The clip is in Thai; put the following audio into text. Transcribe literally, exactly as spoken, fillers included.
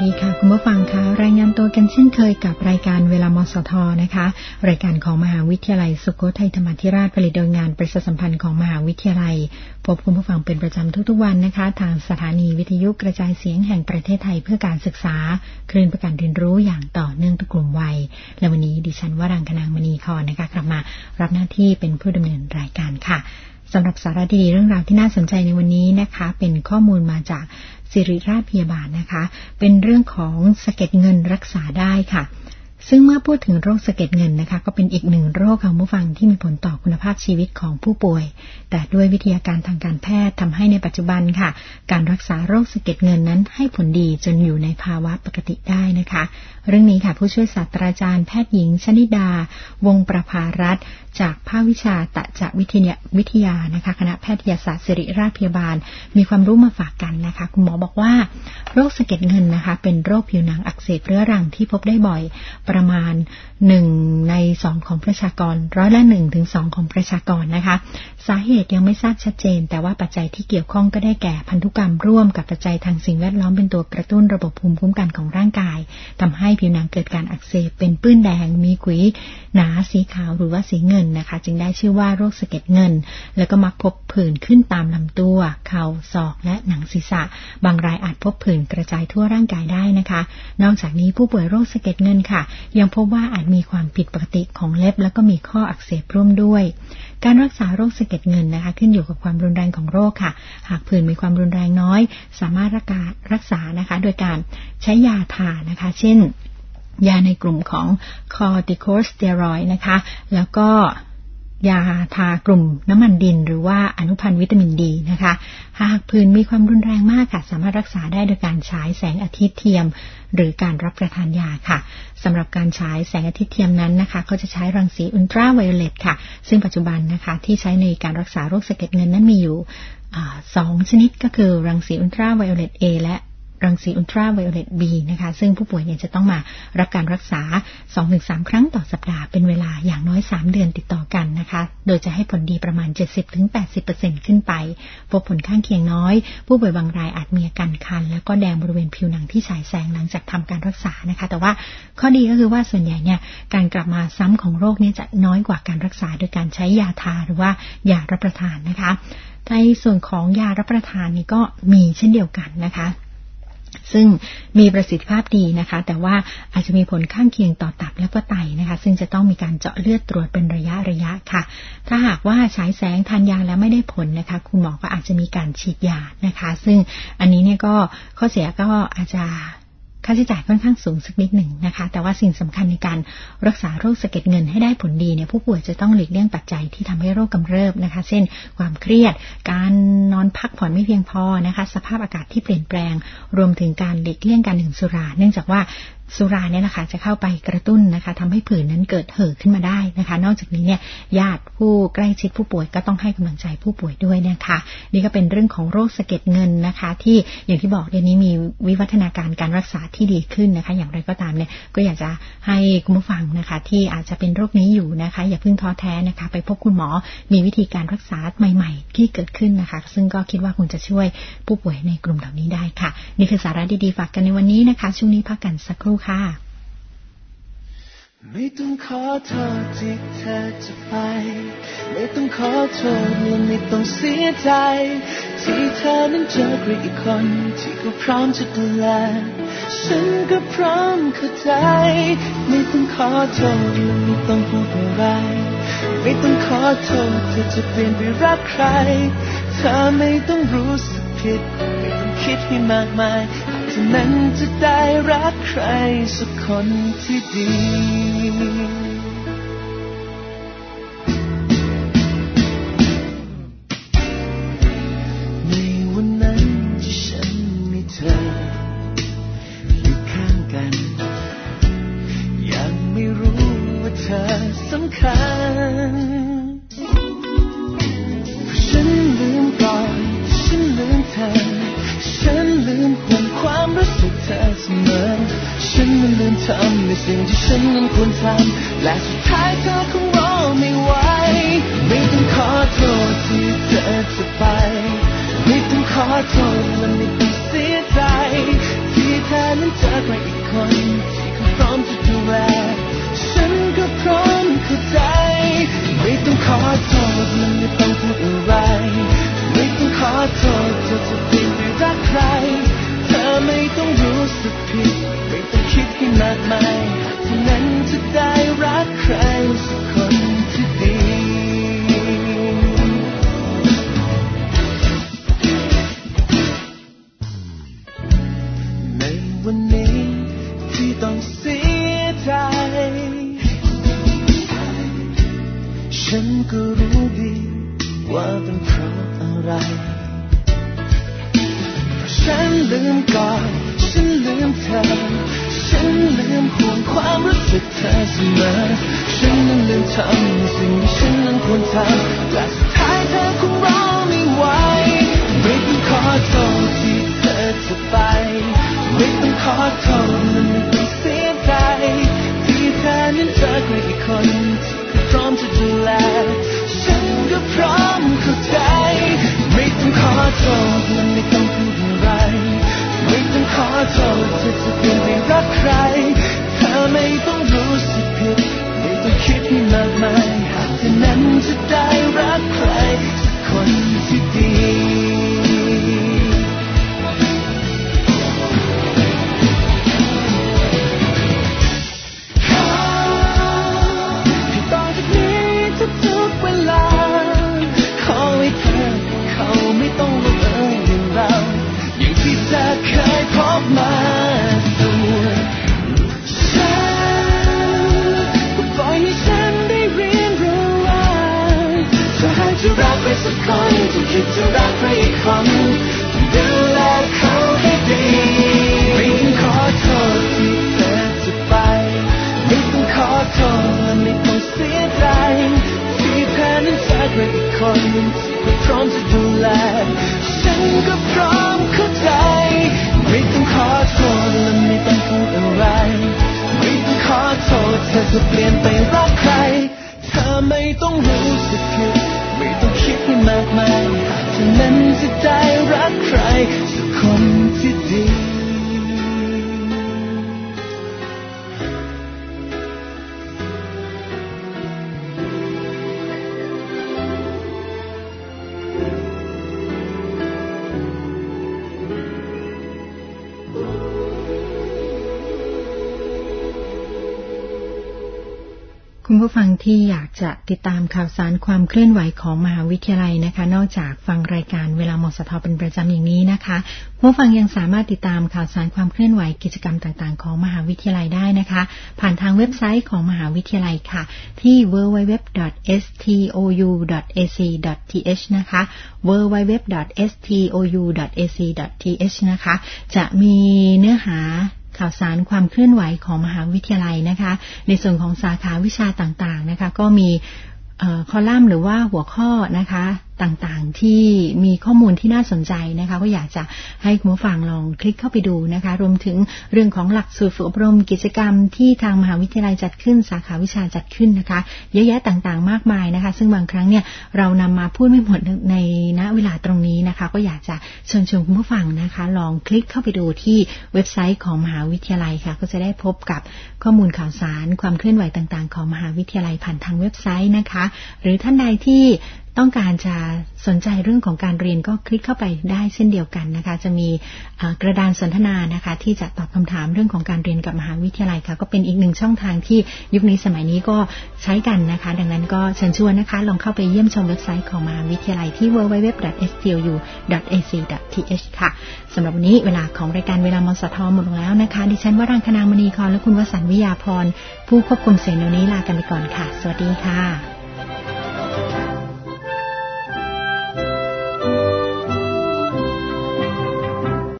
ดีค่ะคุณผู้ฟังคะรายงานตัวกันเช่นเคยกับรายการเวลามสทนะคะรายการของมหาวิทยาลัยสุโขทัยธรรมาธิราชผลิตโดยงานประชาสัมพันธ์ของมหาวิทยาลัยพบคุณผู้ฟังเป็นประจำทุกๆวันนะคะทางสถานีวิทยุกระจายเสียงแห่งประเทศไทยเพื่อการศึกษาคลื่นประกันเรียนรู้อย่างต่อเนื่องทุกกลุ่มวัยและวันนี้ดิฉันวรังคณางมณีครนะคะกลับมารับหน้าที่เป็นผู้ดำเนินรายการค่ะสำหรับสาระดีเรื่องราวที่น่าสนใจในวันนี้นะคะเป็นข้อมูลมาจากศิริราชพยาบาลนะคะเป็นเรื่องของสะเก็ดเงินรักษาได้ค่ะซึ่งเมื่อพูดถึงโรคสะเก็ดเงินนะคะก็เป็นอีกหนึ่งโรคค่ะผู้ฟังที่มีผลต่อคุณภาพชีวิตของผู้ป่วยแต่ด้วยวิทยาการทางการแพทย์ทำให้ในปัจจุบันค่ะการรักษาโรคสะเก็ดเงินนั้นให้ผลดีจนอยู่ในภาวะปกติได้นะคะเรื่องนี้ค่ะผู้ช่วยศาสตราจารย์แพทย์หญิงชนิดาวงศ์ประภารัตน์จากภาควิชาตจวิทยาวิทยานะคะคณะแพทยศาสตร์ศิริราชพยาบาลมีความรู้มาฝากกันนะคะคุณหมอบอกว่าโรคสะเก็ดเงินนะคะเป็นโรคผิวหนังอักเสบเรื้อรังที่พบได้บ่อยประมาณหนึ่งในสองของประชากรร้อยละหนึ่งถึงสองของประชากรนะคะสาเหตุยังไม่ทราบชัดเจนแต่ว่าปัจจัยที่เกี่ยวข้องก็ได้แก่พันธุกรรมร่วมกับปัจจัยทางสิ่งแวดล้อมเป็นตัวกระตุ้นระบบภูมิคุ้มกันของร่างกายทำให้ผิวหนังเกิดการอักเสบเป็นปื้นแดงมีขุยหนาสีขาวหรือว่าสีเงินนะคะจึงได้ชื่อว่าโรคสะเก็ดเงินแล้วก็มักพบผื่นขึ้นตามลำตัวเข่าศอกและหนังศีรษะบางรายอาจพบผื่นกระจายทั่วร่างกายได้นะคะนอกจากนี้ผู้ป่วยโรคสะเก็ดเงินค่ะยังพบว่าอาจมีความผิดปกติของเล็บแล้วก็มีข้ออักเสบร่วมด้วยการรักษาโรคสะเก็ดเงินนะคะขึ้นอยู่กับความรุนแรงของโรคค่ะหากผื่นมีความรุนแรงน้อยสามารถรักษารักษานะคะโดยการใช้ยาทานะคะเช่นยาในกลุ่มของคอร์ติโคสเตียรอยด์นะคะแล้วก็ยาทากลุ่มน้ำมันดินหรือว่าอนุพันธ์วิตามินดีนะคะหากผื่นมีความรุนแรงมากค่ะสามารถรักษาได้โดยการฉายแสงอาทิตย์เทียมหรือการรับประทานยาค่ะสำหรับการฉายแสงอาทิตย์เทียมนั้นนะคะเขาจะใช้รังสีอุลตราไวโอเลตค่ะซึ่งปัจจุบันนะคะที่ใช้ในการรักษาโรคสะเก็ดเงินนั้นมีอยู่สองชนิดก็คือรังสีอุลตราไวโอเลต A และรังสีอุลตราไวโอเลต B นะคะซึ่งผู้ป่วยเนี่ยจะต้องมารับการรักษา สองถึงสาม ครั้งต่อสัปดาห์เป็นเวลาอย่างน้อยสามเดือนติดต่อกันนะคะโดยจะให้ผลดีประมาณ เจ็ดสิบถึงแปดสิบเปอร์เซ็นต์ ขึ้นไปพบผลข้างเคียงน้อยผู้ป่วยบางรายอาจมีอาการคันแล้วก็แดงบริเวณผิวหนังที่ฉายแสงหลังจากทำการรักษานะคะแต่ว่าข้อดีก็คือว่าส่วนใหญ่เนี่ยการกลับมาซ้ำของโรคนี้จะน้อยกว่าการรักษาโดยการใช้ยาทาหรือว่ายารับประทานนะคะในส่วนของยารับประทานนี่ก็มีเช่นเดียวกันนะคะซึ่งมีประสิทธิภาพดีนะคะแต่ว่าอาจจะมีผลข้างเคียงต่อตับและก็ไตนะคะซึ่งจะต้องมีการเจาะเลือดตรวจเป็นระยะระยะค่ะถ้าหากว่าฉายแสงทานยาแล้วไม่ได้ผลนะคะคุณหมอก็อาจจะมีการฉีดยานะคะซึ่งอันนี้เนี่ยก็ข้อเสียก็อาจจะค่าใช้จ่ายค่อนข้างสูงสักนิดหนึ่งนะคะแต่ว่าสิ่งสำคัญในการรักษาโรคสะเก็ดเงินให้ได้ผลดีเนี่ยผู้ป่วยจะต้องหลีกเลี่ยงปัจจัยที่ทำให้โรคกำเริบนะคะเช่นความเครียดการนอนพักผ่อนไม่เพียงพอนะคะสภาพอากาศที่เปลี่ยนแปลงรวมถึงการหลีกเลี่ยงการดื่มสุราเนื่องจากว่าสุราเนี่ยนะคะจะเข้าไปกระตุ้นนะคะทำให้ผื่นนั้นเกิดเห่อขึ้นมาได้นะคะนอกจากนี้เนี่ยญาติผู้ใกล้ชิดผู้ป่วยก็ต้องให้กำลังใจผู้ป่วยด้วยนะคะนี่ก็เป็นเรื่องของโรคสะเก็ดเงินนะคะที่อย่างที่บอกเดี๋ยวนี้มีวิวัฒนาการการรักษาที่ดีขึ้นนะคะอย่างไรก็ตามเนี่ยก็อยากจะให้คุณผู้ฟังนะคะที่อาจจะเป็นโรคนี้อยู่นะคะอย่าเพิ่งท้อแท้นะคะไปพบคุณหมอมีวิธีการรักษาใหม่ๆที่เกิดขึ้นนะคะซึ่งก็คิดว่าคงจะช่วยผู้ป่วยในกลุ่มเหล่านี้ได้ค่ะนี่คือสาระดีๆฝากกันในวันนี้นะคะช่วงนี้พักกันสักครู่ค่ะไม่ต้องขอโทษที่เธอจะไปไม่ต้องขอโทษและไม่ต้องเสียใจที่เธอนั้นเจอใครอีกคนที่เขาพร้อมจะดูแลฉันก็พร้อมเข้าใจไม่ต้องขอโทษและไม่ต้องพูดอะไรไม่ต้องขอโทษเธอจะเปลี่ยนไปรักใครเธอไม่ต้องรู้สึกผิดไม่ต้องคิดให้มากมายเท่านั้นจะได้รักใครสักคนที่ดีในวันนั้นที่ฉันมีเธออยู่ข้างกันยังไม่รู้ว่าเธอสำคัญฉันลืมก่อนฉันลืมเธอฉันลืมห่วงความรู้สึกเธอเสมอฉันมันลืมทำในสิ่งที่ฉันนั้นควรทำและสุดท้ายเธอคงรอไม่ไหวไม่ต้องขอโทษที่เธอจะไปไม่ต้องขอโทษและไม่ต้องเสียใจที่เธอนั้นเจอใครเป็นเพราะอะไรฉันลืมก่อนฉันลืมเธอฉันลืมห่วงความรู้สึกเธอเสมอฉันนั้นลืมทำสิ่งที่ฉันนั้นควรทำแต่สุดท้ายเธอคงรอไม่ไหวไม่ต้องขอโทษที่เธอจะไปไม่ต้องขอโทษและไม่ต้องเสียใจที่เธอนั้นเจอใครอีกคนที่พร้อมจะดูแลฉันก็พร้อมเข้าใจไม่ต้องขอโทษและไม่ต้องพูดอะไรไม่ต้องขอโทษเธอจะเปลี่ยนไปรักใครเธอไม่ต้องรู้สึกผิดไม่ต้องคิดให้มากมายหากเธอนั้นจะได้รักใครสักคนที่ดีที่ต่อจากนี้ทุกๆเวลาขอให้เธอเขาไม่ต้องละเมอเรื่องราวอย่างที่เธอเคยพบมาตัวฉันก็ปล่อยให้ฉันได้เรียนรู้ว่าถ้าหากจะรักใครสักคนจะคิดจะรักใครอีกคนต้องดูแลเขาให้ดีไม่ต้องขอโทษที่เธอจะไปไม่ต้องขอโทษและไม่ต้องเสียใจที่เธอนั้นเจอใครอีกคนที่พร้อมจะดูแลฉันก็พร้อมเข้าใจไม่ต้องขอโทษและไม่ต้องพูดอะไรไม่ต้องขอโทษเธอจะเปลี่ยนไปรักใครเธอไม่ต้องรู้สึกผิดไม่ต้องคิดให้มากมายหากเธอนั้นจะได้รักใครสักคนที่ดีคุณผู้ฟังที่อยากจะติดตามข่าวสารความเคลื่อนไหวของมหาวิทยาลัยนะคะนอกจากฟังรายการเวลามสทเป็นประจำอย่างนี้นะคะผู้ฟังยังสามารถติดตามข่าวสารความเคลื่อนไหวกิจกรรมต่างๆของมหาวิทยาลัยได้นะคะผ่านทางเว็บไซต์ของมหาวิทยาลัยค่ะที่ ดับเบิลยู ดับเบิลยู ดับเบิลยู ดอท เอส ที โอ ยู ดอท เอ ซี ดอท ที เอช นะคะ ดับเบิลยู ดับเบิลยู ดับเบิลยู ดอท เอส ที โอ ยู ดอท เอ ซี ดอท ที เอช นะคะจะมีเนื้อหาข่าวสารความเคลื่อนไหวของมหาวิทยาลัยนะคะในส่วนของสาขาวิชาต่างๆนะคะก็มีคอลัมน์หรือว่าหัวข้อนะคะต่างๆที่มีข้อมูลที่น่าสนใจนะคะก็อยากจะให้คุณผู้ฟังลองคลิกเข้าไปดูนะคะรวมถึงเรื่องของหลักสูตรฝึกอบรมกิจกรรมที่ทางมหาวิทยาลัยจัดขึ้นสาขาวิชาจัดขึ้นนะคะเยอะแยะต่างๆมากมายนะคะซึ่งบางครั้งเนี่ยเรานำมาพูดไม่หมดในณเวลาตรงนี้นะคะก็อยากจะเชิญชวนคุณผู้ฟังนะคะลองคลิกเข้าไปดูที่เว็บไซต์ของมหาวิทยาลัยค่ะก็จะได้พบกับข้อมูลข่าวสารความเคลื่อนไหวต่างๆของมหาวิทยาลัยผ่านทางเว็บไซต์นะคะหรือท่านใดที่ต้องการจะสนใจเรื่องของการเรียนก็คลิกเข้าไปได้เช่นเดียวกันนะคะจะมีกระดานสนทนานะคะที่จะตอบคำถามเรื่องของการเรียนกับมหาวิทยาลัยค่ะก็เป็นอีกหนึ่งช่องทางที่ยุคนี้สมัยนี้ก็ใช้กันนะคะดังนั้นก็เชิญชวนนะคะลองเข้าไปเยี่ยมชมเว็บไซต์ของมหาวิทยาลัยที่ ดับเบิลยู ดับเบิลยู ดับเบิลยู ดอท เอส ที โอ ยู ดอท เอ ซี ดอท ที เอช ค่ะสำหรับวันนี้เวลาของรายการเวลามสทหมดลงแล้วนะคะดิฉันวรังคณามณีครและคุณวสันต์วิยาพรผู้ควบคุมเสียงเดี๋ยวนี้ลากันไปก่อนค่ะสวัสดีค่ะ